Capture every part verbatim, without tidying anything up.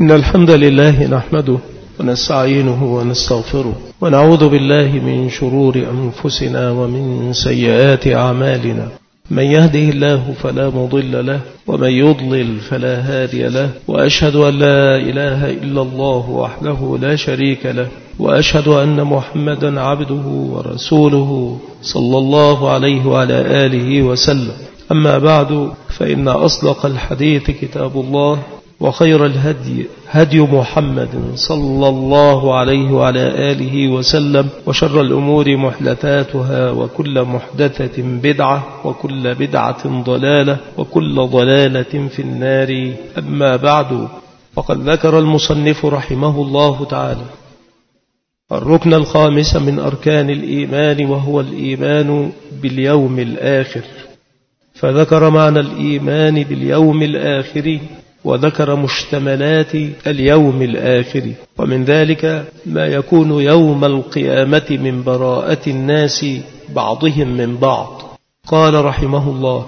إن الحمد لله نحمده ونستعينه ونستغفره ونعوذ بالله من شرور أنفسنا ومن سيئات أعمالنا. من يهده الله فلا مضل له ومن يضلل فلا هادي له، وأشهد أن لا إله إلا الله وحده لا شريك له، وأشهد أن محمدا عبده ورسوله صلى الله عليه وعلى آله وسلم. أما بعد، فإن أصدق الحديث كتاب الله، وخير الهدي هدي محمد صلى الله عليه وعلى آله وسلم، وشر الأمور محدثاتها، وكل محدثة بدعة، وكل بدعة ضلالة، وكل ضلالة في النار. أما بعد، فقد ذكر المصنف رحمه الله تعالى الركن الخامس من أركان الإيمان، وهو الإيمان باليوم الآخر، فذكر معنى الإيمان باليوم الآخر، وذكر مشتملات اليوم الآخر، ومن ذلك ما يكون يوم القيامة من براءة الناس بعضهم من بعض. قال رحمه الله: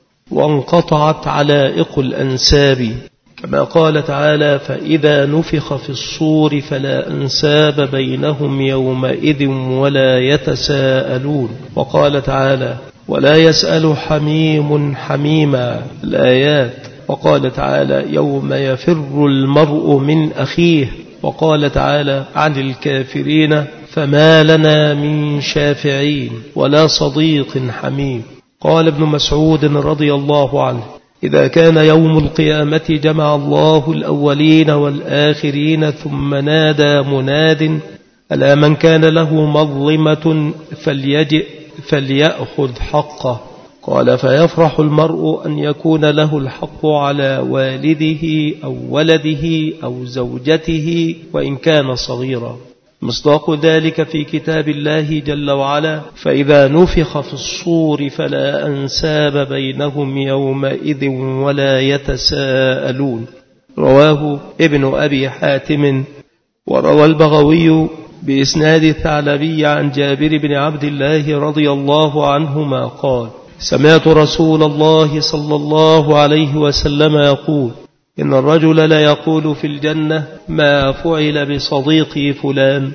وانقطعت علائق الأنساب، كما قال تعالى: فإذا نفخ في الصور فلا أنساب بينهم يومئذ ولا يتساءلون. وقال تعالى: ولا يسأل حميم حميما، الآيات. وقال تعالى: يوم يفر المرء من أخيه. وقال تعالى عن الكافرين: فما لنا من شافعين ولا صديق حميم. قال ابن مسعود رضي الله عنه: إذا كان يوم القيامة جمع الله الأولين والآخرين، ثم نادى مناد: ألا من كان له مظلمة فليجئ فليأخذ حقه. قال: فيفرح المرء أن يكون له الحق على والده أو ولده أو زوجته وإن كان صغيرا. مصداق ذلك في كتاب الله جل وعلا: فإذا نفخ في الصور فلا أنساب بينهم يومئذ ولا يتساءلون. رواه ابن أبي حاتم. وروى البغوي بإسناد الثعلبي عن جابر بن عبد الله رضي الله عنهما قال: سمعت رسول الله صلى الله عليه وسلم يقول: إن الرجل لا يقول في الجنة ما فعل بصديقي فلان،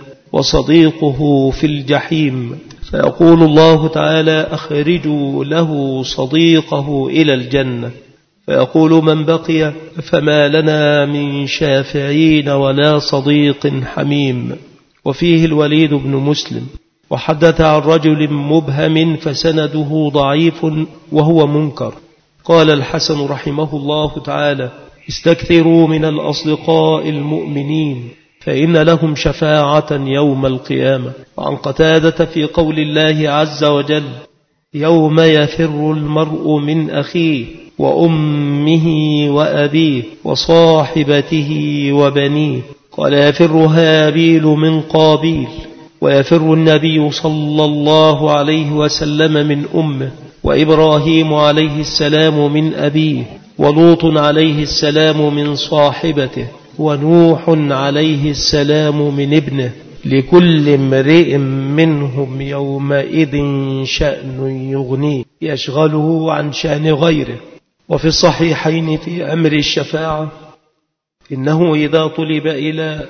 وصديقه في الجحيم، فيقول الله تعالى: أخرجوا له صديقه إلى الجنة، فيقول: من بقي فما لنا من شافعين ولا صديق حميم. وفيه الوليد بن مسلم. وحدث عن رجل مبهم فسنده ضعيف وهو منكر. قال الحسن رحمه الله تعالى: استكثروا من الأصدقاء المؤمنين، فإن لهم شفاعة يوم القيامة. وعن قتادة في قول الله عز وجل: يوم يفر المرء من أخيه وأمه وأبيه وصاحبته وبنيه. قال: يفر هابيل من قابيل، ويفر النبي صلى الله عليه وسلم من أمه، وإبراهيم عليه السلام من أبيه، ولوط عليه السلام من صاحبته، ونوح عليه السلام من ابنه. لكل امرئ منهم يومئذ شأن يغنيه يشغله عن شأن غيره. وفي الصحيحين في أمر الشفاعة: إنه إذا طلب إلى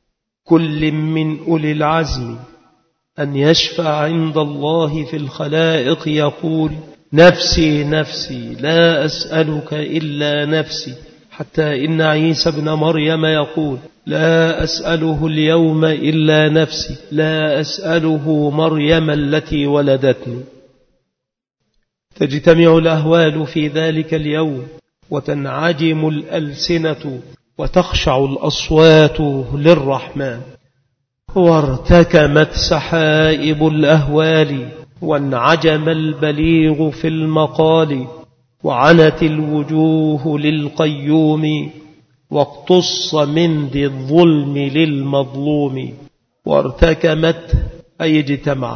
كل من أولي العزم أن يشفع عند الله في الخلائق يقول: نفسي نفسي لا أسألك إلا نفسي. حتى إن عيسى بن مريم يقول: لا أسأله اليوم إلا نفسي، لا أسأله مريم التي ولدتني. تجتمع الأهوال في ذلك اليوم، وتنعجم الألسنة، وتخشع الأصوات للرحمن. وارتكمت سحائب الأهوال، وانعجم البليغ في المقال، وعنت الوجوه للقيوم، واقتص من ذي الظلم للمظلوم. وارتكمت أي اجتمعت،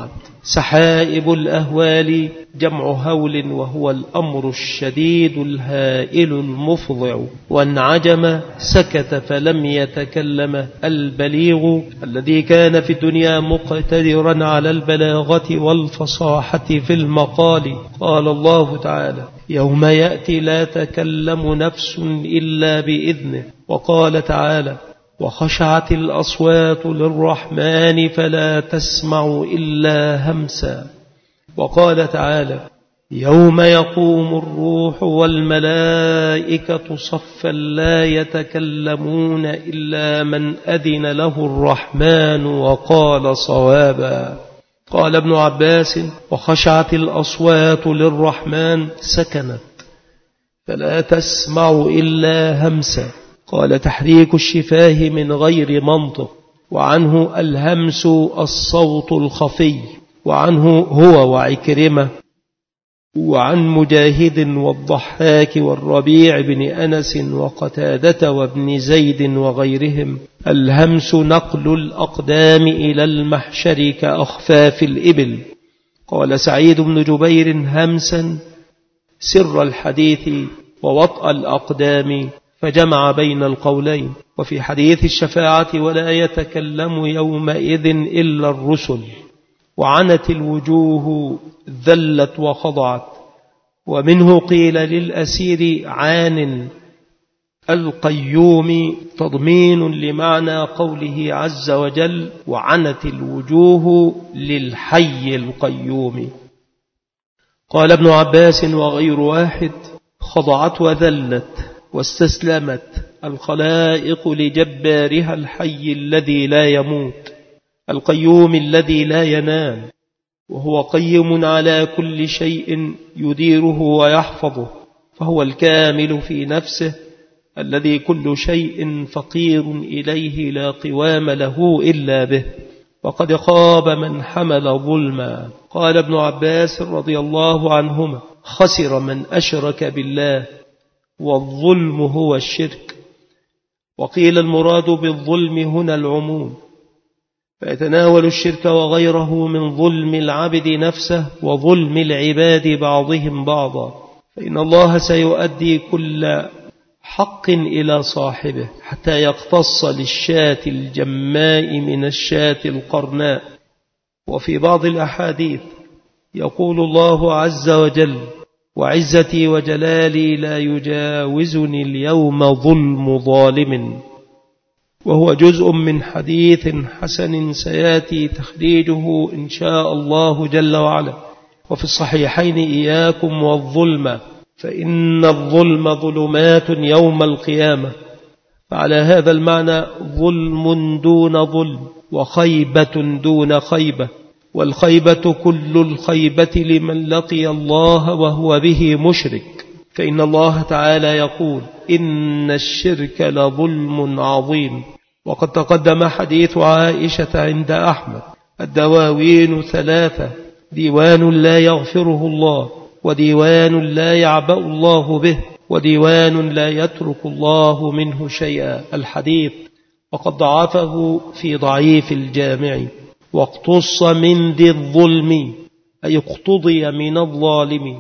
سحائب الأهوال جمع هول، وهو الأمر الشديد الهائل المفضع. وانعجم سكت فلم يتكلم البليغ الذي كان في الدنيا مقتدرا على البلاغة والفصاحة في المقال. قال الله تعالى: يوم يأتي لا تكلم نفس إلا بإذنه. وقال تعالى: وخشعت الأصوات للرحمن فلا تسمع إلا همسا. وقال تعالى: يوم يقوم الروح والملائكة صفا لا يتكلمون إلا من أذن له الرحمن وقال صوابا. قال ابن عباس: وخشعت الأصوات للرحمن سكنت فلا تسمع إلا همسا. قال: تحريك الشفاه من غير منطق، وعنه الهمس الصوت الخفي، وعنه هو وعكرمة، وعن مجاهد والضحاك والربيع بن أنس وقتادة وابن زيد وغيرهم الهمس نقل الأقدام إلى المحشر كأخفاف الإبل. قال سعيد بن جبير: همسا سر الحديث ووطأ الأقدام، فجمع بين القولين. وفي حديث الشفاعة: ولا يتكلم يومئذ إلا الرسل. وعنت الوجوه ذلت وخضعت. ومنه قيل للأسير عان القيوم تضمين لمعنى قوله عز وجل: وعنت الوجوه للحي القيوم. قال ابن عباس وغير واحد: خضعت وذلت واستسلمت الخلائق لجبارها الحي الذي لا يموت القيوم الذي لا ينام، وهو قيم على كل شيء يديره ويحفظه، فهو الكامل في نفسه الذي كل شيء فقير إليه لا قوام له إلا به. وقد خاب من حمل ظلما. قال ابن عباس رضي الله عنهما: خسر من أشرك بالله، والظلم هو الشرك. وقيل المراد بالظلم هنا العموم، فيتناول الشرك وغيره من ظلم العبد نفسه وظلم العباد بعضهم بعضا، فإن الله سيؤدي كل حق إلى صاحبه حتى يقتص للشاة الجماء من الشاة القرناء. وفي بعض الأحاديث يقول الله عز وجل: وعزتي وجلالي لا يجاوزني اليوم ظلم ظالم. وهو جزء من حديث حسن سياتي تخريجه إن شاء الله جل وعلا. وفي الصحيحين: إياكم والظلم فإن الظلم ظلمات يوم القيامة. فعلى هذا المعنى ظلم دون ظلم، وخيبة دون خيبة، والخيبة كل الخيبة لمن لقي الله وهو به مشرك. فإن الله تعالى يقول: إن الشرك لظلم عظيم. وقد تقدم حديث عائشة عند أحمد: الدواوين ثلاثة: ديوان لا يغفره الله، وديوان لا يعبأ الله به، وديوان لا يترك الله منه شيئا. الحديث. وقد ضعفه في ضعيف الجامع. واقتص من ذي الظلم، أي اقتضي من الظالم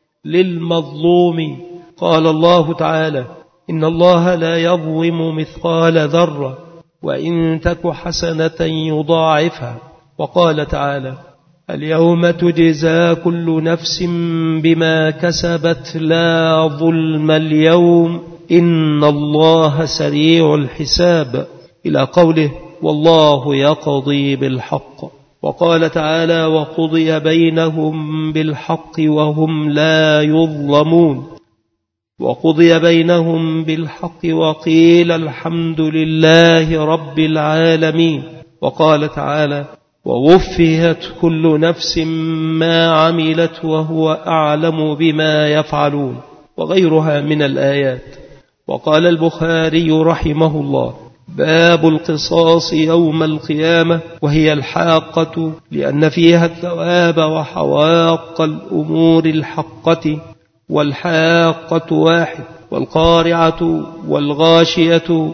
للمظلوم. قال الله تعالى: إن الله لا يظلم مثقال ذرة وإن تك حسنة يضاعفها. وقال تعالى: اليوم تجزى كل نفس بما كسبت لا ظلم اليوم إن الله سريع الحساب، إلى قوله: والله يقضي بالحق. وقال تعالى: وقضي بينهم بالحق وهم لا يظلمون. وقضي بينهم بالحق وقيل الحمد لله رب العالمين. وقال تعالى: ووفيت كل نفس ما عملت وهو أعلم بما يفعلون، وغيرها من الآيات. وقال البخاري رحمه الله: باب القصاص يوم القيامة، وهي الحاقة لأن فيها الثواب وحواق الأمور الحقة، والحاقة واحد، والقارعة والغاشية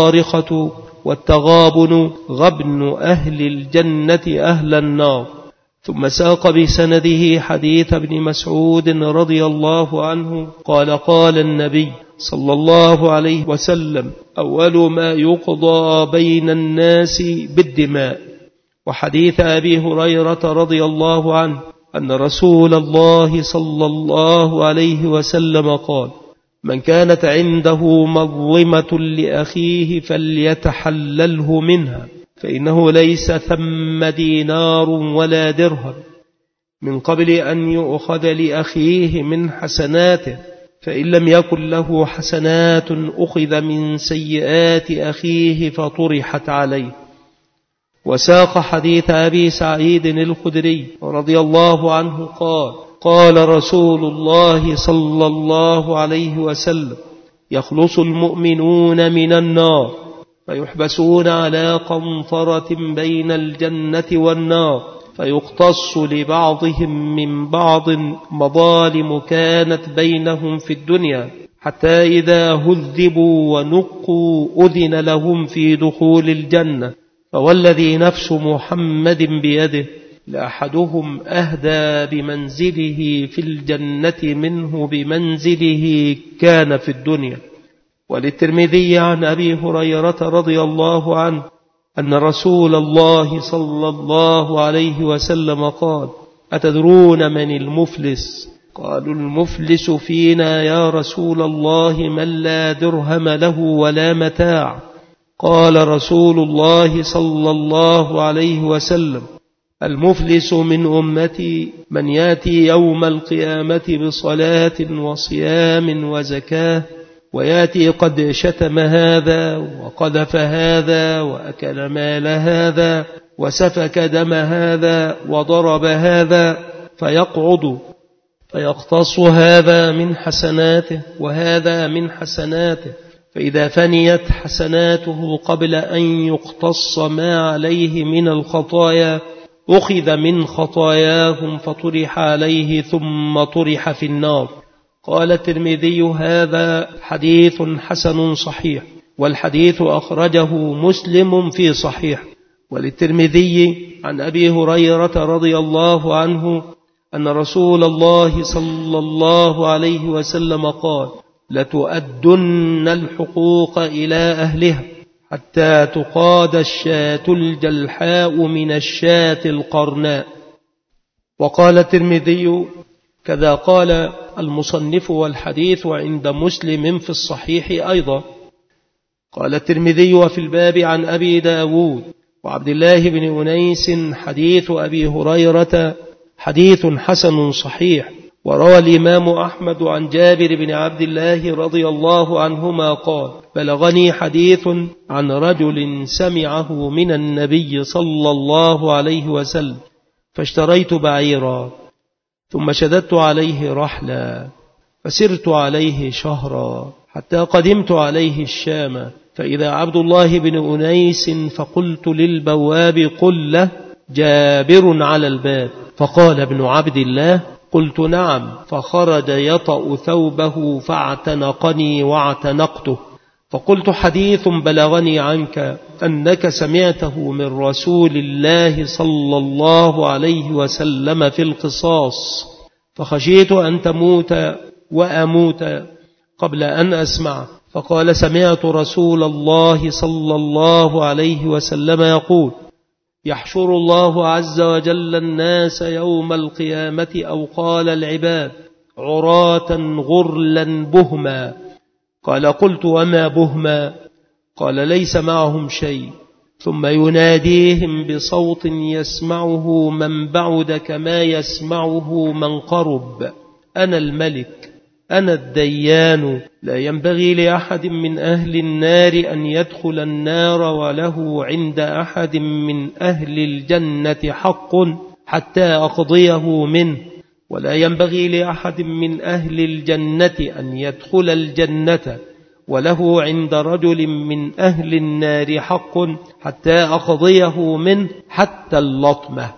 والصارخة والتغابن غبن أهل الجنة أهل النار. ثم ساق بسنده حديث ابن مسعود رضي الله عنه قال قال النبي صلى الله عليه وسلم أول ما يقضى بين الناس بالدماء. وحديث أبي هريرة رضي الله عنه أن رسول الله صلى الله عليه وسلم قال من كانت عنده مظلمة لأخيه فليتحلله منها فإنه ليس ثم دينار ولا درهم من قبل أن يؤخذ لأخيه من حسناته، فإن لم يكن له حسنات أخذ من سيئات أخيه فطرحت عليه. وساق حديث أبي سعيد الخدري رضي الله عنه قال قال رسول الله صلى الله عليه وسلم يخلص المؤمنون من النار فيحبسون على قنطرة بين الجنة والنار فيقتص لبعضهم من بعض مظالم كانت بينهم في الدنيا حتى إذا هذبوا ونقوا أذن لهم في دخول الجنة. فوالذي نفس محمد بيده لأحدهم أهدى بمنزله في الجنة منه بمنزله كان في الدنيا. وللترمذي عن أبي هريرة رضي الله عنه أن رسول الله صلى الله عليه وسلم قال أتدرون من المفلس؟ قالوا المفلس فينا يا رسول الله من لا درهم له ولا متاع. قال رسول الله صلى الله عليه وسلم المفلس من أمتي من يأتي يوم القيامة بصلاة وصيام وزكاة ويأتي قد شتم هذا وقذف هذا وأكل مال هذا وسفك دم هذا وضرب هذا فيقعد فيقتص هذا من حسناته وهذا من حسناته، فإذا فنيت حسناته قبل أن يقتص ما عليه من الخطايا أخذ من خطاياهم فطرح عليه ثم طرح في النار. قال الترمذي هذا حديث حسن صحيح، والحديث أخرجه مسلم في صحيح. وللترمذي عن أبي هريرة رضي الله عنه أن رسول الله صلى الله عليه وسلم قال لتؤدن الحقوق إلى أهلها حتى تقاد الشاة الجلحاء من الشاة القرناء. وقال الترمذي كذا قال المصنف والحديث عند مسلم في الصحيح أيضا. قال الترمذي وفي الباب عن أبي داود وعبد الله بن أنيس حديث أبي هريرة حديث حسن صحيح. وروى الإمام أحمد عن جابر بن عبد الله رضي الله عنهما قال بلغني حديث عن رجل سمعه من النبي صلى الله عليه وسلم فاشتريت بعيرا ثم شددت عليه رحلا فسرت عليه شهرا حتى قدمت عليه الشام فإذا عبد الله بن أنيس فقلت للبواب قل له جابر على الباب فقال ابن عبد الله قلت نعم فخرج يطأ ثوبه فاعتنقني واعتنقته فقلت حديث بلغني عنك أنك سمعته من رسول الله صلى الله عليه وسلم في القصاص فخشيت أن تموت وأموت قبل أن أسمع. فقال سمعت رسول الله صلى الله عليه وسلم يقول يحشر الله عز وجل الناس يوم القيامة أو قال العباد عراة غرلا بهما. قال قلت وما بهما؟ قال ليس معهم شيء ثم يناديهم بصوت يسمعه من بعد كما يسمعه من قرب أنا الملك أنا الديان لا ينبغي لأحد من أهل النار أن يدخل النار وله عند أحد من أهل الجنة حق حتى أقضيه منه ولا ينبغي لأحد من أهل الجنة أن يدخل الجنة وله عند رجل من أهل النار حق حتى أقضيه منه حتى اللطمة.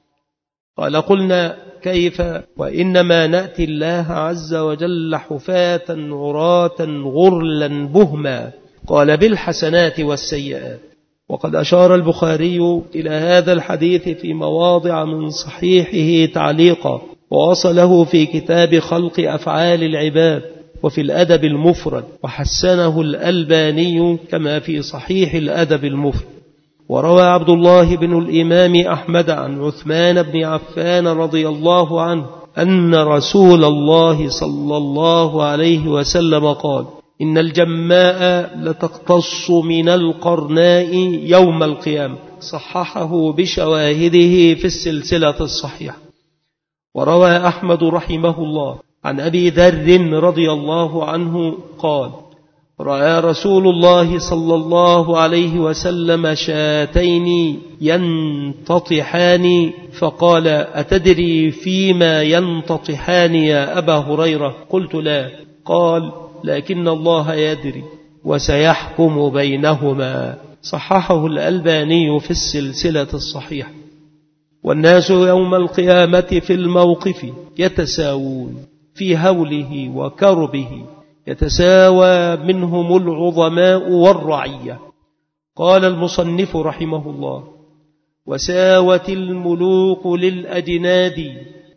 قال قلنا كيف وإنما نأتي الله عز وجل حفاة عراة غرلا بهما. قال بالحسنات والسيئات وقد أشار البخاري إلى هذا الحديث في مواضع من صحيحه تعليقا، ووصله في كتاب خلق أفعال العباد وفي الأدب المفرد، وحسنه الألباني كما في صحيح الأدب المفرد. وروى عبد الله بن الإمام أحمد عن عثمان بن عفان رضي الله عنه أن رسول الله صلى الله عليه وسلم قال: إن الجماء لتقتص من القرناء يوم القيامة. صححه بشواهده في السلسلة الصحيحة. وروى أحمد رحمه الله عن أبي ذر رضي الله عنه قال: رأى رسول الله صلى الله عليه وسلم شاتين ينتطحان فقال: أتدري فيما ينتطحان يا أبا هريرة؟ قلت: لا. قال: لكن الله يدري وسيحكم بينهما. صححه الألباني في السلسلة الصحيحة. والناس يوم القيامة في الموقف يتساوون في هوله وكربه، يتساوى منهم العظماء والرعية. قال المصنف رحمه الله: وساوت الملوك للأجناد،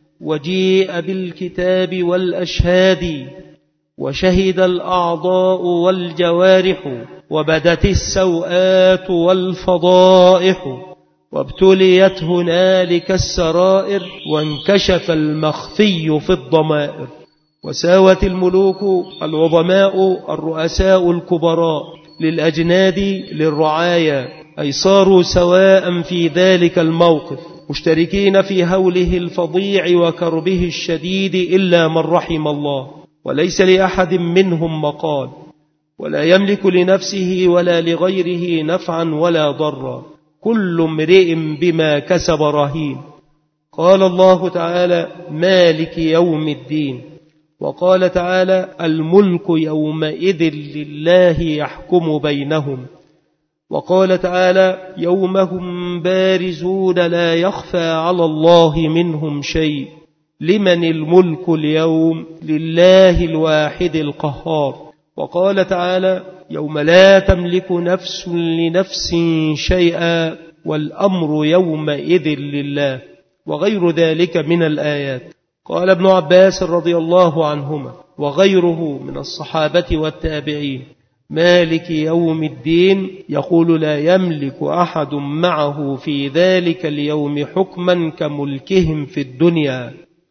وجيء بالكتاب والأشهاد، وشهد الأعضاء والجوارح، وبدت السوآت والفضائح، وابتليت هنالك السرائر، وانكشف المخفي في الضمائر. وساوت الملوك العظماء الرؤساء الكبراء للأجناد للرعايا، أي صاروا سواء في ذلك الموقف، مشتركين في هوله الفظيع وكربه الشديد إلا من رحم الله، وليس لأحد منهم مقال، ولا يملك لنفسه ولا لغيره نفعا ولا ضرا، كل امرئ بما كسب رهين. قال الله تعالى: مالك يوم الدين. وقال تعالى: الملك يومئذ لله يحكم بينهم. وقال تعالى: يوم هم بارزون لا يخفى على الله منهم شيء، لمن الملك اليوم؟ لله الواحد القهار. وقال تعالى: يوم لا تملك نفس لنفس شيئا والأمر يومئذ لله، وغير ذلك من الآيات. قال ابن عباس رضي الله عنهما وغيره من الصحابة والتابعين: مالك يوم الدين يقول لا يملك أحد معه في ذلك اليوم حكما كملكهم في الدنيا.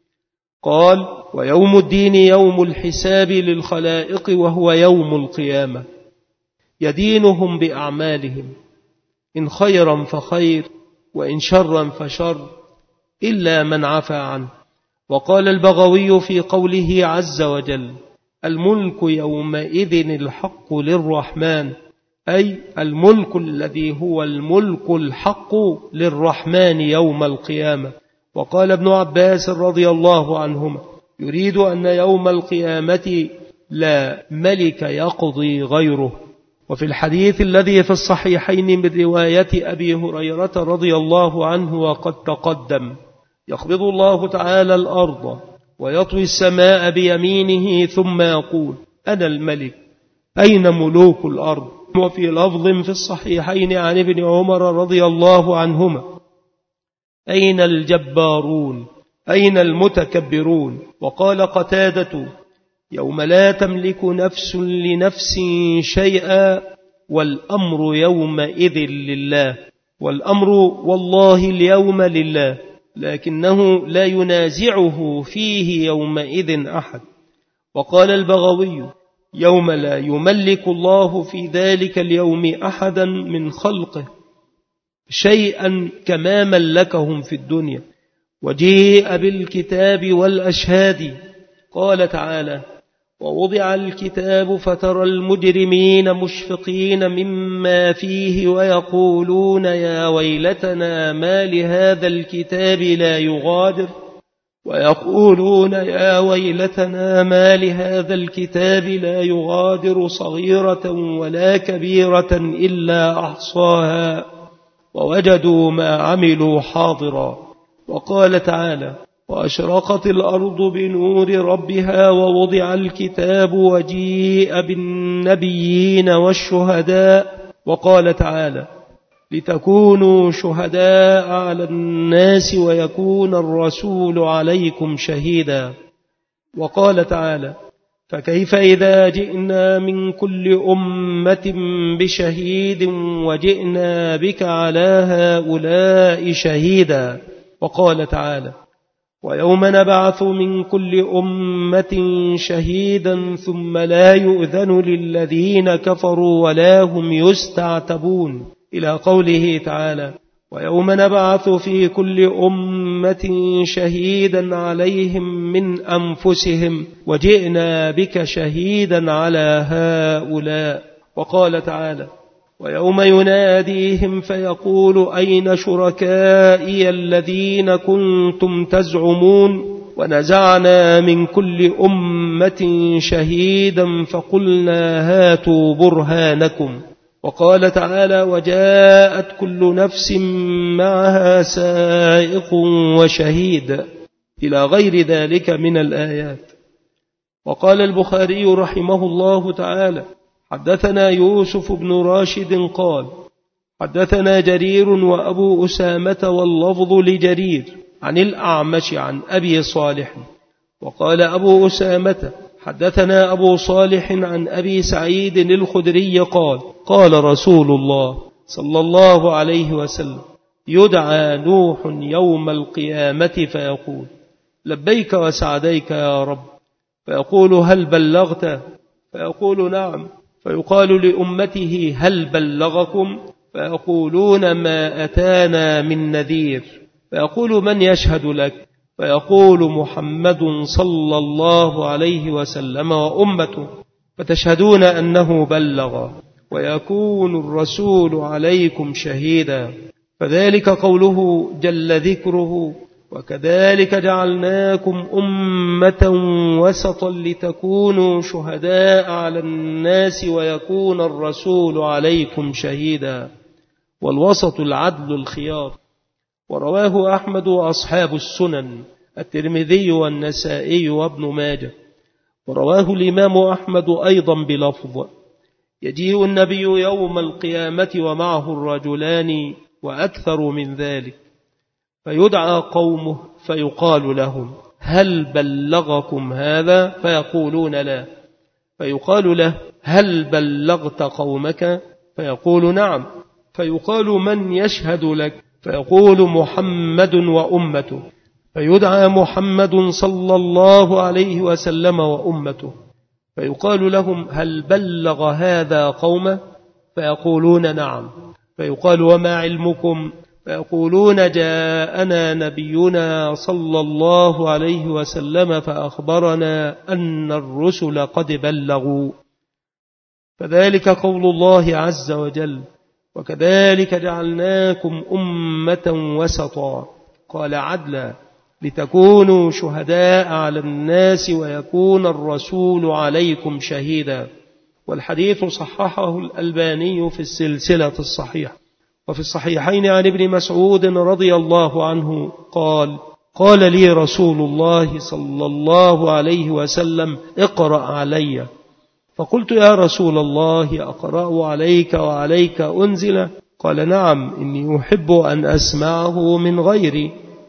قال: ويوم الدين يوم الحساب للخلائق، وهو يوم القيامة، يدينهم بأعمالهم، إن خيرا فخير وإن شرا فشر، إلا من عفا عنه. وقال البغوي في قوله عز وجل: الملك يومئذ الحق للرحمن، أي الملك الذي هو الملك الحق للرحمن يوم القيامة. وقال ابن عباس رضي الله عنهما: يريد أن يوم القيامة لا ملك يقضي غيره. وفي الحديث الذي في الصحيحين من رواية أبي هريرة رضي الله عنه وقد تقدم: يقبض الله تعالى الأرض ويطوي السماء بيمينه ثم يقول: أنا الملك، أين ملوك الأرض؟ وفي لفظ في الصحيحين عن ابن عمر رضي الله عنهما: أين الجبارون؟ أين المتكبرون؟ وقال قتادة: يوم لا تملك نفس لنفس شيئا والأمر يومئذ لله. والأمر والله اليوم لله، لكنه لا ينازعه فيه يومئذ أحد. وقال البغوي: يوم لا يملك الله في ذلك اليوم أحدا من خلقه شيئا كما ملكهم في الدنيا. وجيء بالكتاب والأشهاد. قال تعالى: ووضع الكتاب فترى المجرمين مشفقين مما فيه ويقولون يا ويلتنا ما لهذا الكتاب لا يغادر ويقولون يا ويلتنا ما لهذا الكتاب لا يغادر صغيرة ولا كبيرة إلا أحصاها ووجدوا ما عملوا حاضرا. وقال تعالى: وأشرقت الأرض بنور ربها ووضع الكتاب وجيء بالنبيين والشهداء. وقال تعالى: لتكونوا شهداء على الناس ويكون الرسول عليكم شهيدا. وقال تعالى: فكيف إذا جئنا من كل أمة بشهيد وجئنا بك على هؤلاء شهيدا. وقال تعالى: ويوم نبعث من كل أمة شهيدا ثم لا يؤذن للذين كفروا ولا هم يستعتبون، إلى قوله تعالى: ويوم نبعث في كل أمة شهيدا عليهم من أنفسهم وجئنا بك شهيدا على هؤلاء. وقال تعالى: ويوم يناديهم فيقول أين شركائي الذين كنتم تزعمون ونزعنا من كل أمة شهيدا فقلنا هاتوا برهانكم. وقال تعالى: وجاءت كل نفس معها سائق وشهيد، إلى غير ذلك من الآيات. وقال البخاري رحمه الله تعالى: حدثنا يوسف بن راشد قال: حدثنا جرير وأبو أسامة واللفظ لجرير عن الأعمش عن أبي صالح. وقال أبو أسامة: حدثنا أبو صالح عن أبي سعيد الخدري قال: قال رسول الله صلى الله عليه وسلم: يدعى نوح يوم القيامة فيقول: لبيك وسعديك يا رب، فيقول: هل بلغت؟ فيقول: نعم. فيقال لأمته: هل بلغكم؟ فيقولون: ما أتانا من نذير. فيقول: من يشهد لك؟ فيقول: محمد صلى الله عليه وسلم وأمته. فتشهدون أنه بلغ ويكون الرسول عليكم شهيدا. فذلك قوله جل ذكره: وكذلك جعلناكم أمة وسطا لتكونوا شهداء على الناس ويكون الرسول عليكم شهيدا. والوسط العدل الخيار. ورواه أحمد وأصحاب السنن الترمذي والنسائي وابن ماجه. ورواه الإمام أحمد أيضا بلفظ: يجيء النبي يوم القيامة ومعه الرجلان وأكثر من ذلك، فيدعى قومه فيقال لهم: هل بلغكم هذا؟ فيقولون: لا. فيقال له: هل بلغت قومك؟ فيقول: نعم. فيقال: من يشهد لك؟ فيقول: محمد وأمته. فيدعى محمد صلى الله عليه وسلم وأمته، فيقال لهم: هل بلغ هذا قومه؟ فيقولون: نعم. فيقال: وما علمكم؟ فيقولون: جاءنا نبينا صلى الله عليه وسلم فأخبرنا أن الرسل قد بلغوا. فذلك قول الله عز وجل: وكذلك جعلناكم أمة وسطا، قال عدلا، لتكونوا شهداء على الناس ويكون الرسول عليكم شهيدا. والحديث صححه الألباني في السلسلة الصحيحة. وفي الصحيحين عن ابن مسعود رضي الله عنه قال: قال لي رسول الله صلى الله عليه وسلم: اقرأ علي. فقلت: يا رسول الله، أقرأ عليك وعليك أنزل؟ قال: نعم، إني أحب أن أسمعه من غيري.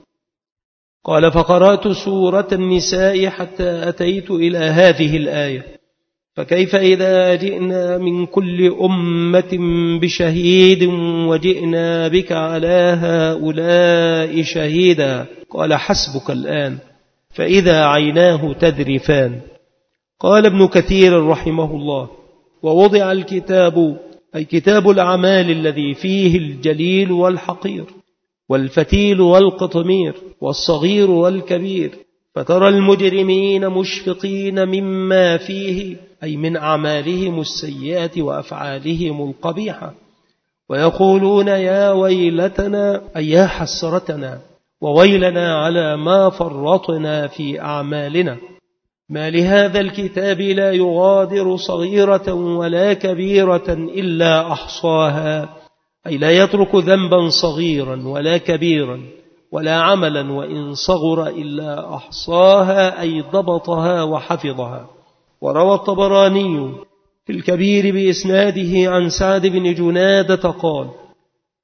قال: فقرأت سورة النساء حتى أتيت إلى هذه الآية: فكيف إذا جئنا من كل أمة بشهيد وجئنا بك على هؤلاء شهيدا. قال: حسبك الآن. فإذا عيناه تذرفان. قال ابن كثير رحمه الله: ووضع الكتاب، أي كتاب الأعمال، الذي فيه الجليل والحقير والفتيل والقطمير والصغير والكبير، فترى المجرمين مشفقين مما فيه، أي من أعمالهم السيئات وأفعالهم القبيحة، ويقولون: يا ويلتنا، أي يا حسرتنا وويلنا على ما فرطنا في أعمالنا، ما لهذا الكتاب لا يغادر صغيرة ولا كبيرة إلا أحصاها، أي لا يترك ذنبا صغيرا ولا كبيرا ولا عملا وإن صغر إلا أحصاها، أي ضبطها وحفظها. وروى الطبراني في الكبير بإسناده عن سعد بن جنادة قال: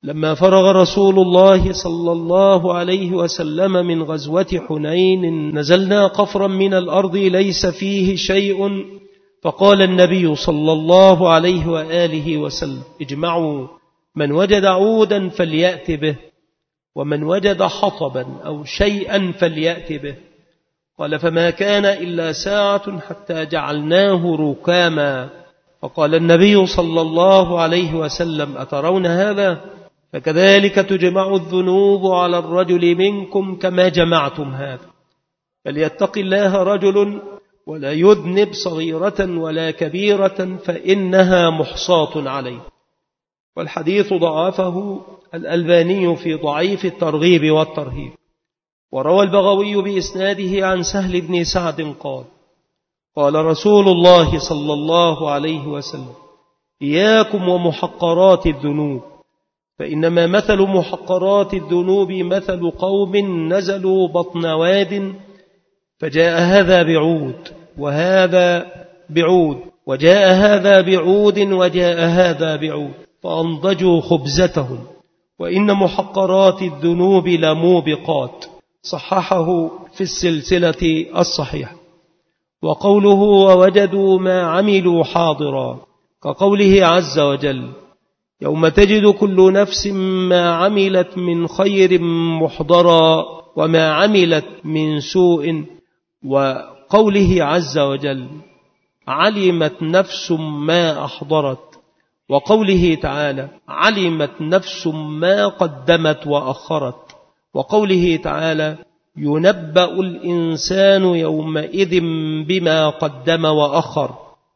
لما فرغ رسول الله صلى الله عليه وسلم من غزوة حنين نزلنا قفرا من الأرض ليس فيه شيء، فقال النبي صلى الله عليه وآله وسلم: اجمعوا، من وجد عودا فليأت به، ومن وجد حطبا أو شيئا فليأت به. قال: فما كان إلا ساعة حتى جعلناه ركاما. فقال النبي صلى الله عليه وسلم: أترون هذا؟ فكذلك تجمع الذنوب على الرجل منكم كما جمعتم هذا. فليتق الله رجل ولا يذنب صغيرة ولا كبيرة فإنها محصاة عليه. والحديث ضعفه الألباني في ضعيف الترغيب والترهيب. وروى البغوي بإسناده عن سهل بن سعد قال: قال رسول الله صلى الله عليه وسلم: إياكم ومحقرات الذنوب، فإنما مثل محقرات الذنوب مثل قوم نزلوا بطن واد، فجاء هذا بعود وهذا بعود وجاء هذا بعود وجاء هذا بعود، فأنضجوا خبزتهم، وإن محقرات الذنوب لموبقات. صححه في السلسلة الصحيحة. وقوله: ووجدوا ما عملوا حاضرا، كقوله عز وجل: يوم تجد كل نفس ما عملت من خير محضرا وما عملت من سوء. وقوله عز وجل: علمت نفس ما أحضرت. وقوله تعالى: علمت نفس ما قدمت وأخرت. وقوله تعالى: ينبأ الإنسان يومئذ بما قدم وأخر.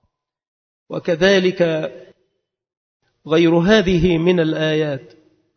وكذلك غير هذه من الآيات.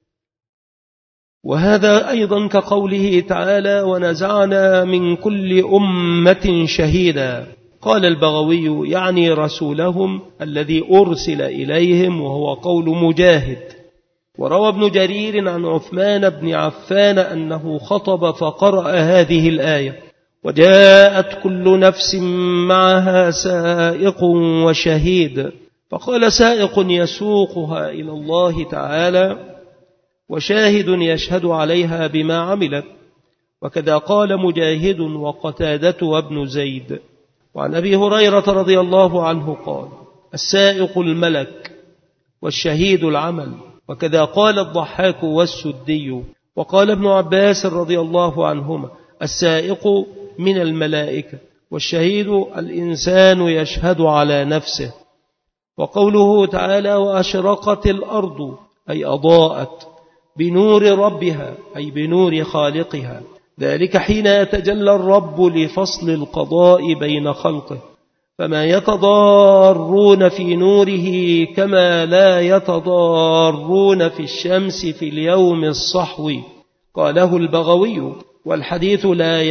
وهذا أيضا كقوله تعالى: ونزعنا من كل أمة شهيدا. قال البغوي يعني رسولهم الذي أرسل إليهم، وهو قول مجاهد. وروى ابن جرير عن عثمان بن عفان أنه خطب فقرأ هذه الآية: وجاءت كل نفس معها سائق وشهيد. فقال: سائق يسوقها إلى الله تعالى، وشاهد يشهد عليها بما عملت. وكذا قال مجاهد وقتادة وابن زيد. وعن أبي هريرة رضي الله عنه قال: السائق الملك والشهيد العمل. وكذا قال الضحاك والسدي. وقال ابن عباس رضي الله عنهما: السائق من الملائكة، والشهيد الإنسان يشهد على نفسه. وقوله تعالى: وأشرقت الأرض أي أضاءت بنور ربها أي بنور خالقها، ذلك حين يتجلى الرب لفصل القضاء بين خلقه، فما يتضارون في نوره كما لا يتضارون في الشمس في اليوم الصحوي. قاله البغوي. والحديث لا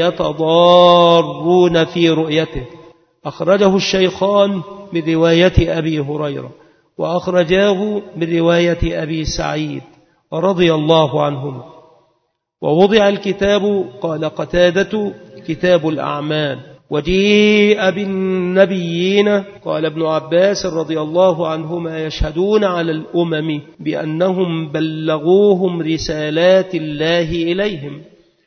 يتضارون في رؤيته. أخرجه الشيخان من رواية أبي هريرة، وأخرجاه من رواية أبي سعيد رضي الله عنهم. ووضع الكتاب، قال قتادة: كتاب الأعمال. وجيء بالنبيين، قال ابن عباس رضي الله عنهما: يشهدون على الأمم بأنهم بلغوهم رسالات الله إليهم.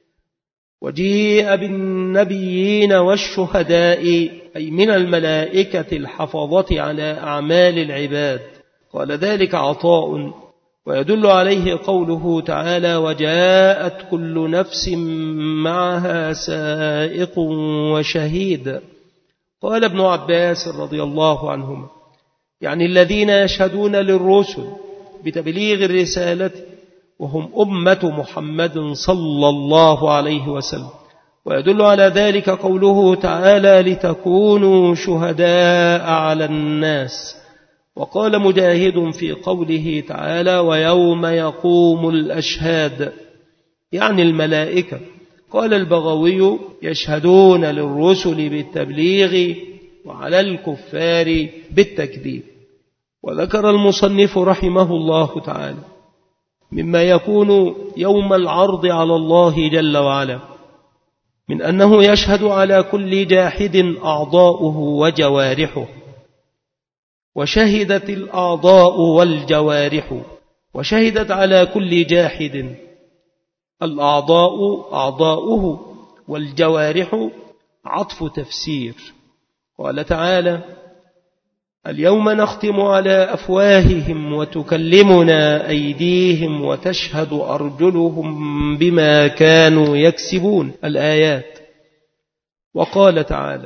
وجيء بالنبيين والشهداء أي من الملائكة الحفظة على أعمال العباد. قال ذلك عطاء. ويدل عليه قوله تعالى: وجاءت كل نفس معها سائق وشهيد. قال ابن عباس رضي الله عنهما: يعني الذين يشهدون للرسل بتبليغ الرسالة، وهم أمة محمد صلى الله عليه وسلم. ويدل على ذلك قوله تعالى: لتكونوا شهداء على الناس. وقال مجاهد في قوله تعالى: ويوم يقوم الأشهاد، يعني الملائكة. قال البغوي: يشهدون للرسل بالتبليغ وعلى الكفار بالتكذيب. وذكر المصنف رحمه الله تعالى مما يكون يوم العرض على الله جل وعلا من أنه يشهد على كل جاحد أعضاؤه وجوارحه. وشهدت الأعضاء والجوارح وشهدت على كل جاحد. الأعضاء أعضاؤه والجوارح عطف تفسير. قال تعالى: اليوم نختم على أفواههم وتكلمنا أيديهم وتشهد أرجلهم بما كانوا يكسبون. الآيات. وقال تعالى: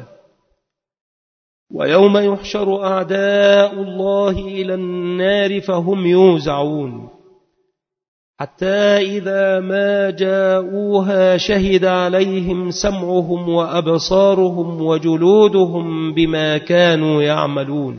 ويوم يحشر أعداء الله إلى النار فهم يوزعون حتى إذا ما جاءوها شهد عليهم سمعهم وأبصارهم وجلودهم بما كانوا يعملون.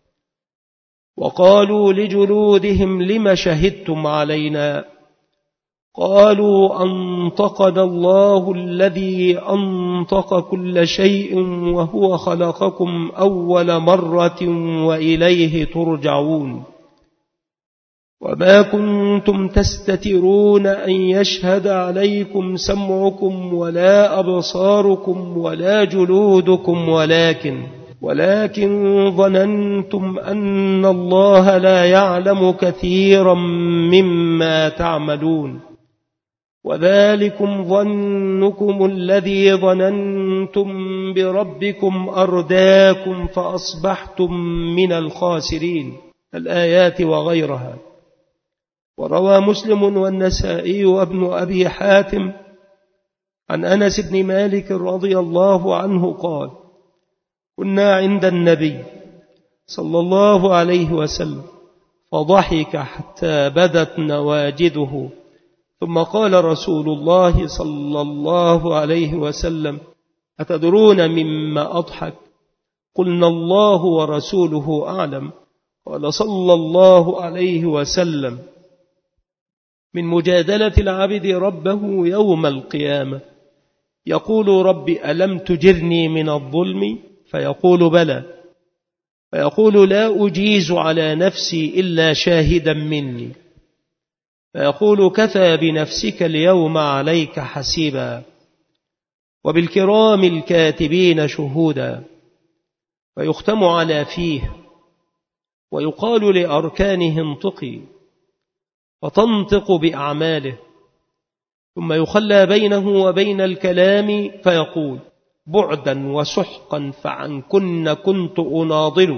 وقالوا لجلودهم لم شهدتم علينا؟ قالوا أنطقنا الله الذي أنطق كل شيء وهو خلقكم أول مرة وإليه ترجعون. وما كنتم تستترون أن يشهد عليكم سمعكم ولا أبصاركم ولا جلودكم ولكن ولكن ظننتم أن الله لا يعلم كثيرا مما تعملون. وذلكم ظنكم الذي ظننتم بربكم أرداكم فأصبحتم من الخاسرين. الآيات وغيرها. وروى مسلم والنسائي وابن أبي حاتم عن أنس بن مالك رضي الله عنه قال: كنا عند النبي صلى الله عليه وسلم فضحك حتى بدت نواجذه، ثم قال رسول الله صلى الله عليه وسلم: أتدرون مما أضحك؟ قلنا: الله ورسوله أعلم. قال صلى الله عليه وسلم: من مجادلة العبد ربه يوم القيامة، يقول: رب ألم تجرني من الظلم؟ فيقول: بلى. فيقول: لا أجيز على نفسي إلا شاهدا مني. فيقول: كفى بنفسك اليوم عليك حسيبا، وبالكرام الكاتبين شهودا. فيختم على فيه ويقال لأركانه: انطقي، فتنطق بأعماله، ثم يخلى بينه وبين الكلام فيقول: بعدا وسحقا فعنكن كنت أناضل.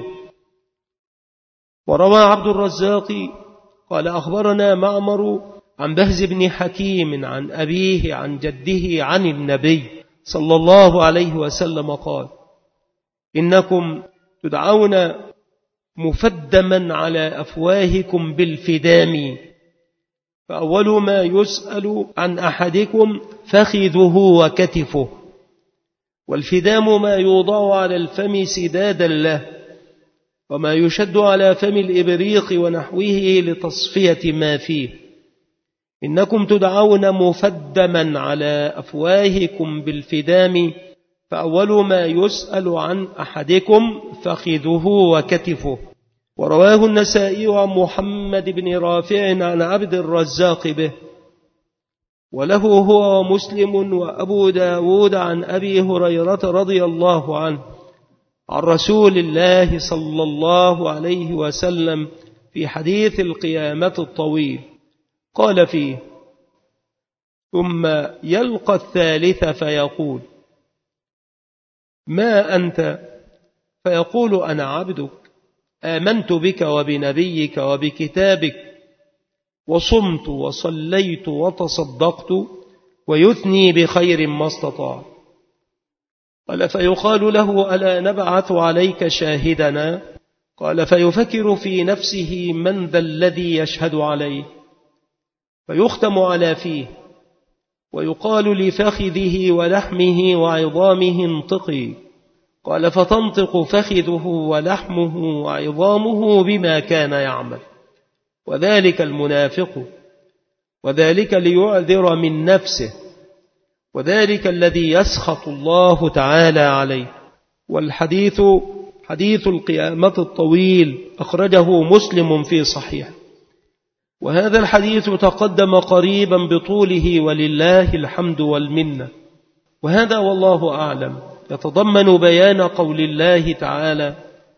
وروى عبد الرزاق قال: أخبرنا معمر عن بهز بن حكيم عن أبيه عن جده عن النبي صلى الله عليه وسلم قال: إنكم تدعون مفدما على أفواهكم بالفدام، فأول ما يسأل عن أحدكم فخذه وكتفه، والفدام ما يوضع على الفم سدادا له، وما يشد على فم الإبريق ونحوه لتصفية ما فيه. إنكم تدعون مفدما على أفواهكم بالفدام، فأول ما يسأل عن أحدكم فخذه وكتفه. ورواه النسائي عن محمد بن رافع عن عبد الرزاق به، وله هو ومسلم وأبو داود عن أبي هريرة رضي الله عنه عن رسول الله صلى الله عليه وسلم في حديث القيامة الطويل قال فيه: ثم يلقى الثالث فيقول: ما أنت؟ فيقول: أنا عبدك، آمنت بك وبنبيك وبكتابك، وصمت وصليت وتصدقت، ويثني بخير ما استطاع. قال: فيقال له: ألا نبعث عليك شاهدنا؟ قال: فيفكر في نفسه من ذا الذي يشهد عليه، فيختم على فيه ويقال لفخذه ولحمه وعظامه: انطقي. قال: فتنطق فخذه ولحمه وعظامه بما كان يعمل. وذلك المنافق، وذلك ليعذر من نفسه، وذلك الذي يسخط الله تعالى عليه. والحديث حديث القيامة الطويل أخرجه مسلم في صحيح، وهذا الحديث تقدم قريبا بطوله ولله الحمد والمنة. وهذا والله أعلم يتضمن بيان قول الله تعالى: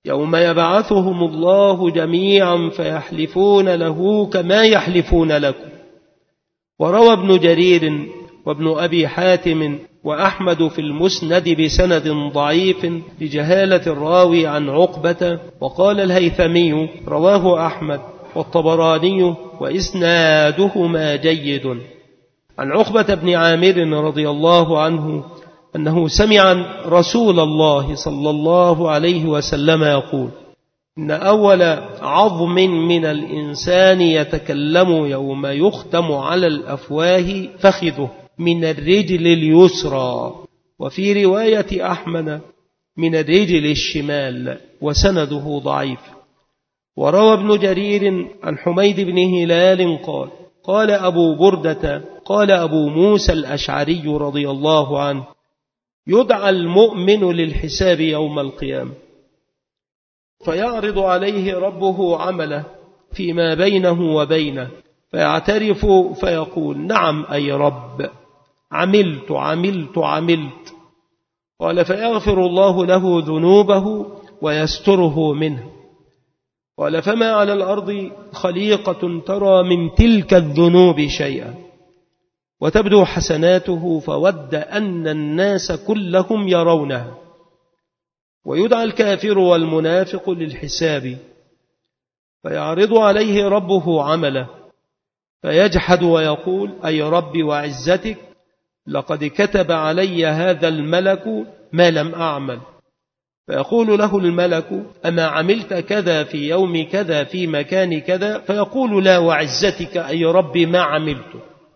يوم يبعثهم الله جميعا فيحلفون له كما يحلفون لكم. وروى ابن جرير وابن أبي حاتم وأحمد في المسند بسند ضعيف لجهالة الراوي عن عقبة. وقال الهيثمي رواه أحمد والطبراني وإسنادهما جيد عن عقبة بن عامر رضي الله عنه أنه سمع رسول الله صلى الله عليه وسلم يقول: إن أول عظم من الإنسان يتكلم يوم يختم على الأفواه فخذه من الرجل اليسرى، وفي رواية أحمد من الرجل الشمال، وسنده ضعيف. وروى ابن جرير عن حميد بن هلال قال: قال أبو بردة قال أبو موسى الأشعري رضي الله عنه: يدعى المؤمن للحساب يوم القيامة فيعرض عليه ربه عمله فيما بينه وبينه فيعترف فيقول: نعم أي رب، عملت عملت عملت. قال: فيغفر الله له ذنوبه ويستره منه. قال: فما على الأرض خليقة ترى من تلك الذنوب شيئا، وتبدو حسناته فود أن الناس كلهم يرونها. ويدعى الكافر والمنافق للحساب فيعرض عليه ربه عمله فيجحد ويقول: أي رب وعزتك، لقد كتب علي هذا الملك ما لم أعمل. فيقول له الملك: أما عملت كذا في يوم كذا في مكان كذا؟ فيقول: لا وعزتك أي رب ما عملت.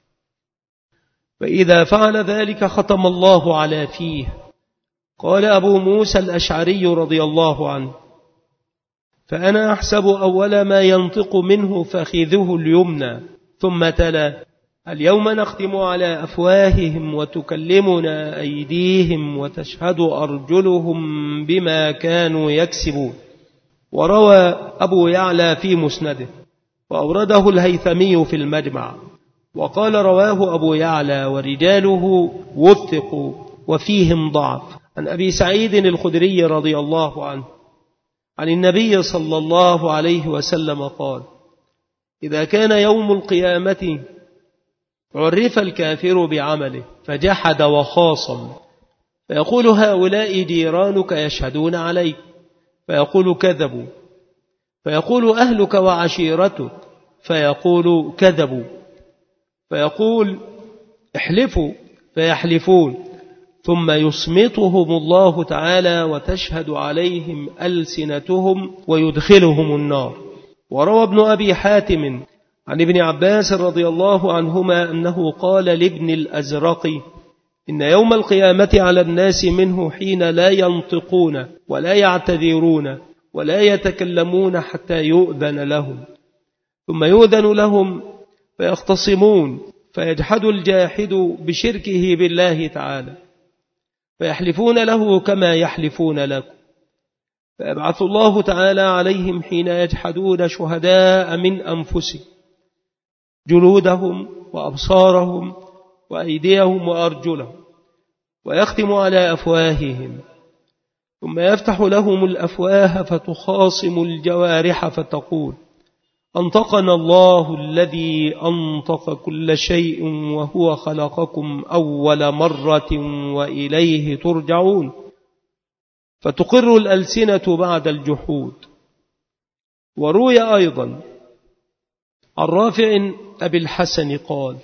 فإذا فعل ذلك ختم الله على فيه. قال أبو موسى الأشعري رضي الله عنه: فأنا أحسب أول ما ينطق منه فخذه اليمنى، ثم تلا: اليوم نختم على أفواههم وتكلمنا أيديهم وتشهد أرجلهم بما كانوا يكسبون. وروى أبو يعلى في مسنده وأورده الهيثمي في المجمع. وقال: رواه أبو يعلى ورجاله وثقوا وفيهم ضعف، عن أبي سعيد الخدري رضي الله عنه عن النبي صلى الله عليه وسلم قال: إذا كان يوم القيامة عرف الكافر بعمله فجحد وخاصم، فيقول: هؤلاء جيرانك يشهدون عليك، فيقول: كذبوا. فيقول: أهلك وعشيرتك، فيقول: كذبوا. فيقول: احلفوا، فيحلفون، ثم يصمتهم الله تعالى وتشهد عليهم ألسنتهم ويدخلهم النار. وروى ابن أبي حاتم عن ابن عباس رضي الله عنهما أنه قال لابن الأزرق: إن يوم القيامة على الناس منه حين لا ينطقون ولا يعتذرون ولا يتكلمون حتى يؤذن لهم، ثم يؤذن لهم فيختصمون، فيجحد الجاحد بشركه بالله تعالى، فيحلفون له كما يحلفون لكم، فيبعث الله تعالى عليهم حين يجحدون شهداء من أنفسهم جلودهم وأبصارهم وأيديهم وأرجلهم، ويختم على أفواههم، ثم يفتح لهم الأفواه فتخاصم الجوارح فتقول: أنطقنا الله الذي أنطق كل شيء وهو خلقكم أول مرة وإليه ترجعون، فتقر الألسنة بعد الجحود. وروي أيضا عن رافع أبي الحسن قال: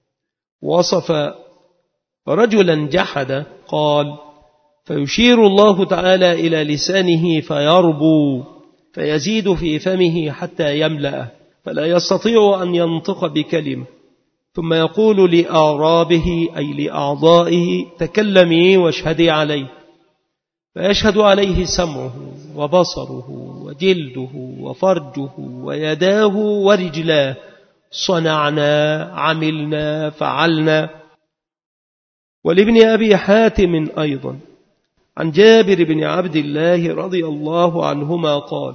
وصف رجلا جحد قال: فيشير الله تعالى إلى لسانه فيربو فيزيد في فمه حتى يملأه فلا يستطيع أن ينطق بكلمة، ثم يقول لأعرابه أي لأعضائه: تكلمي واشهدي عليه، فيشهد عليه سمعه وبصره وجلده وفرجه ويداه ورجلاه: صنعنا، عملنا، فعلنا. ولابن أبي حاتم أيضا عن جابر بن عبد الله رضي الله عنهما قال: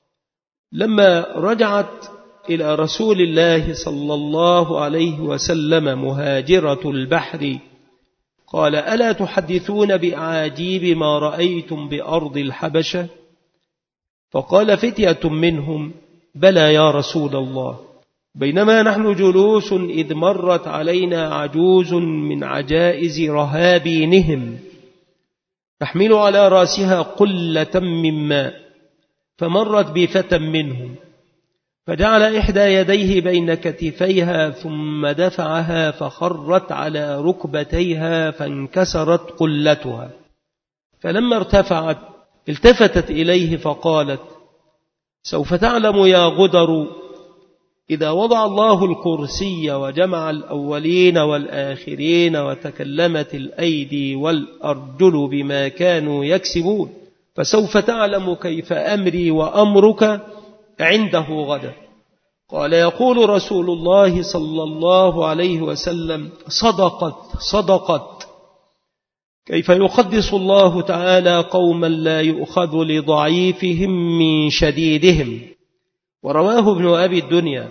لما رجعت إلى رسول الله صلى الله عليه وسلم مهاجرة البحر قال: ألا تحدثون بأعاجيب ما رأيتم بأرض الحبشة؟ فقال فتية منهم: بلى يا رسول الله. بينما نحن جلوس إذ مرت علينا عجوز من عجائز رهابينهم تحمل على رأسها قلة من ماء، فمرت بفتى منهم فجعل إحدى يديه بين كتفيها ثم دفعها فخرت على ركبتيها فانكسرت قلتها. فلما ارتفعت التفتت إليه فقالت: سوف تعلم يا غدر إذا وضع الله الكرسي وجمع الأولين والآخرين وتكلمت الأيدي والأرجل بما كانوا يكسبون، فسوف تعلم كيف أمري وأمرك عنده غدا. قال: يقول رسول الله صلى الله عليه وسلم: صدقت صدقت. كيف يقدس الله تعالى قوما لا يؤخذ لضعيفهم من شديدهم. ورواه ابن أبي الدنيا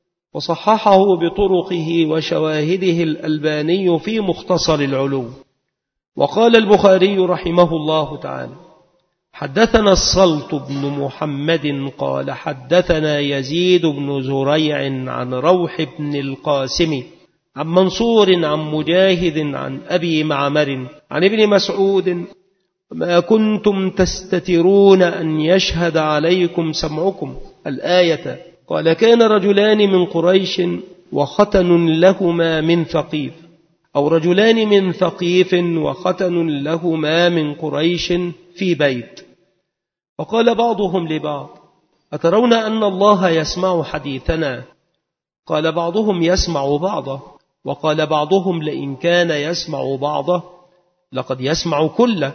وصححه بطرقه وشواهده الألباني في مختصر العلو. وقال البخاري رحمه الله تعالى: حدثنا الصلت بن محمد قال حدثنا يزيد بن زريع عن روح بن القاسم عن منصور عن مجاهد عن أبي معمر عن ابن مسعود: ما كنتم تستترون أن يشهد عليكم سمعكم الآية. قال: كان رجلان من قريش وختن لهما من ثقيف، أو رجلان من ثقيف وختن لهما من قريش في بيت. فقال بعضهم لبعض: أترون أن الله يسمع حديثنا؟ قال بعضهم: يسمع بعضه. وقال بعضهم: لئن كان يسمع بعضه لقد يسمع كله.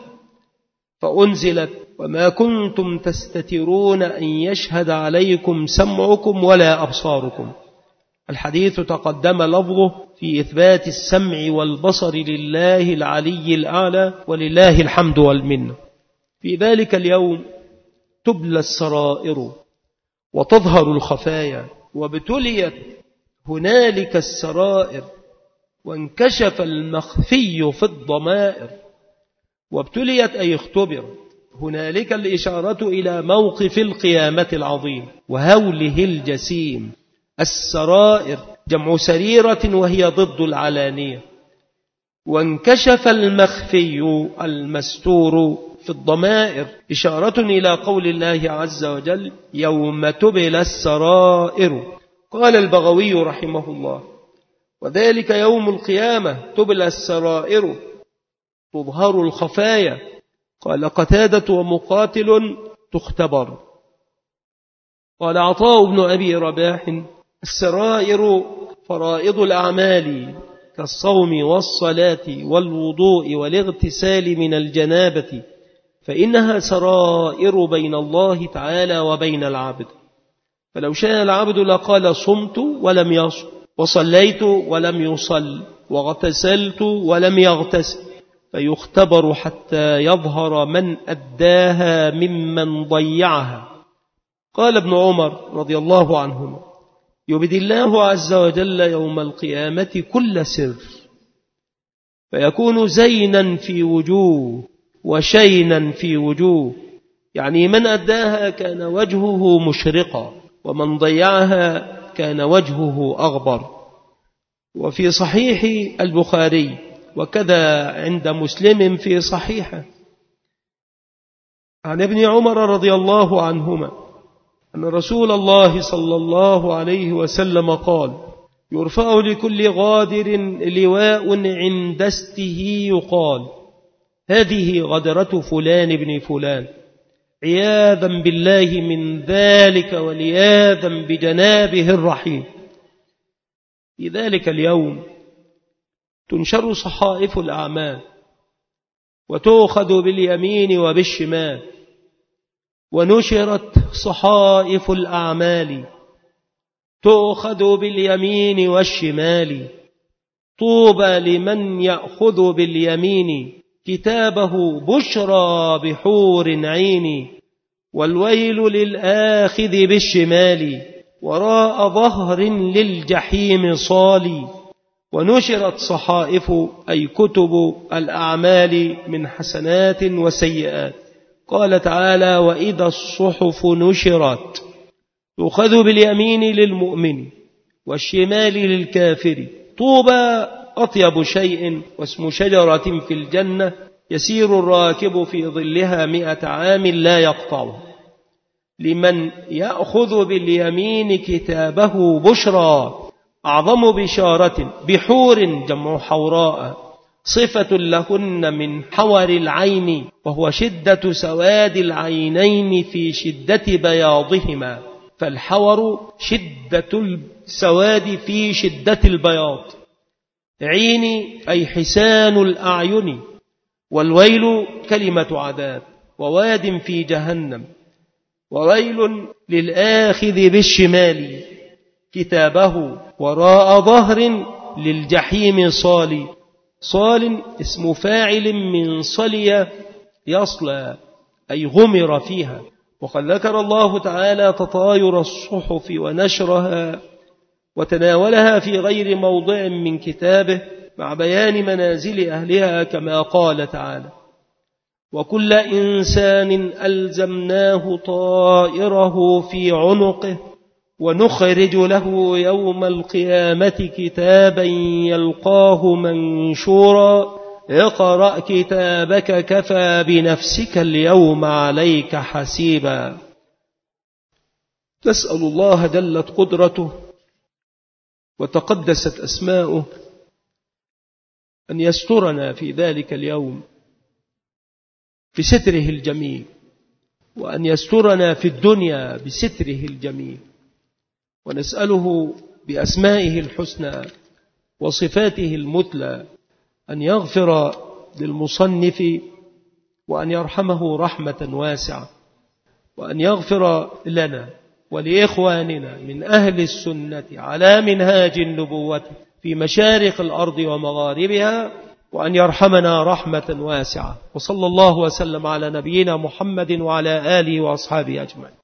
فأنزلت: وما كنتم تستترون أن يشهد عليكم سمعكم ولا أبصاركم. الحديث تقدم لفظه في إثبات السمع والبصر لله العلي الأعلى، ولله الحمد والمنة. في ذلك اليوم تبلى السرائر وتظهر الخفايا، وابتليت هنالك السرائر وانكشف المخفي في الضمائر. وابتليت أي اختبر. هنالك الإشارة إلى موقف القيامة العظيم وهوله الجسيم. السرائر جمع سريرة وهي ضد العلانية. وانكشف المخفي المستور في الضمائر إشارة إلى قول الله عز وجل: يوم تبلى السرائر. قال البغوي رحمه الله: وذلك يوم القيامة تبلى السرائر تظهر الخفايا. قال قتادة ومقاتل: تختبر. قال عطاء بن أبي رباح: السرائر فرائض الأعمال كالصوم والصلاة والوضوء والاغتسال من الجنابة، فإنها سرائر بين الله تعالى وبين العبد. فلو شاء العبد لقال: صمت ولم يصم، وصليت ولم يصل، واغتسلت ولم يغتسل، فيختبر حتى يظهر من أداها ممن ضيعها. قال ابن عمر رضي الله عنهما: يبدي الله عز وجل يوم القيامة كل سر، فيكون زينا في وجوه وشينا في وجوه، يعني من أداها كان وجهه مشرقا، ومن ضيعها كان وجهه أغبر. وفي صحيح البخاري وكذا عند مسلم في صحيحه عن ابن عمر رضي الله عنهما أن رسول الله صلى الله عليه وسلم قال: يرفع لكل غادر لواء عند استه يقال: هذه غدرة فلان بن فلان، عياذا بالله من ذلك ولياذا بجنابه الرحيم. في ذلك اليوم تنشر صحائف الأعمال وتؤخذ باليمين وبالشمال. ونشرت صحائف الأعمال تؤخذ باليمين والشمال. طوبى لمن يأخذ باليمين كتابه بشرى بحور عين، والويل للآخذ بالشمال وراء ظهر للجحيم صالي. ونشرت صحائف أي كتب الأعمال من حسنات وسيئات، قال تعالى: وإذا الصحف نشرت يؤخذ باليمين للمؤمن والشمال للكافر طوبى أطيب شيء واسم شجرة في الجنة يسير الراكب في ظلها مئة عام لا يقطعه لمن يأخذ باليمين كتابه بشرى أعظم بشارة بحور جمع حوراء صفة لهن من حور العين وهو شدة سواد العينين في شدة بياضهما، فالحور شدة السواد في شدة البياض. عيني أي حسان الأعين، والويل كلمة عذاب، وواد في جهنم، وويل للآخذ بالشمال كتابه وراء ظهر للجحيم صال. صال اسم فاعل من صلي يصلى أي غمر فيها. وقد ذكر الله تعالى تطاير الصحف ونشرها وتناولها في غير موضع من كتابه مع بيان منازل أهلها كما قال تعالى: وكل إنسان ألزمناه طائره في عنقه ونخرج له يوم القيامة كتابا يلقاه منشورا اقرأ كتابك كفى بنفسك اليوم عليك حسيبا. نسأل الله جلت قدرته وتقدست أسماؤه أن يسترنا في ذلك اليوم في ستره الجميل، وأن يسترنا في الدنيا بستره الجميل، ونسأله بأسمائه الحسنى وصفاته المثلى أن يغفر للمصنف وأن يرحمه رحمة واسعة، وأن يغفر لنا ولإخواننا من أهل السنة على منهاج النبوة في مشارق الأرض ومغاربها، وأن يرحمنا رحمة واسعة. وصلى الله وسلم على نبينا محمد وعلى آله وأصحابه أجمعين.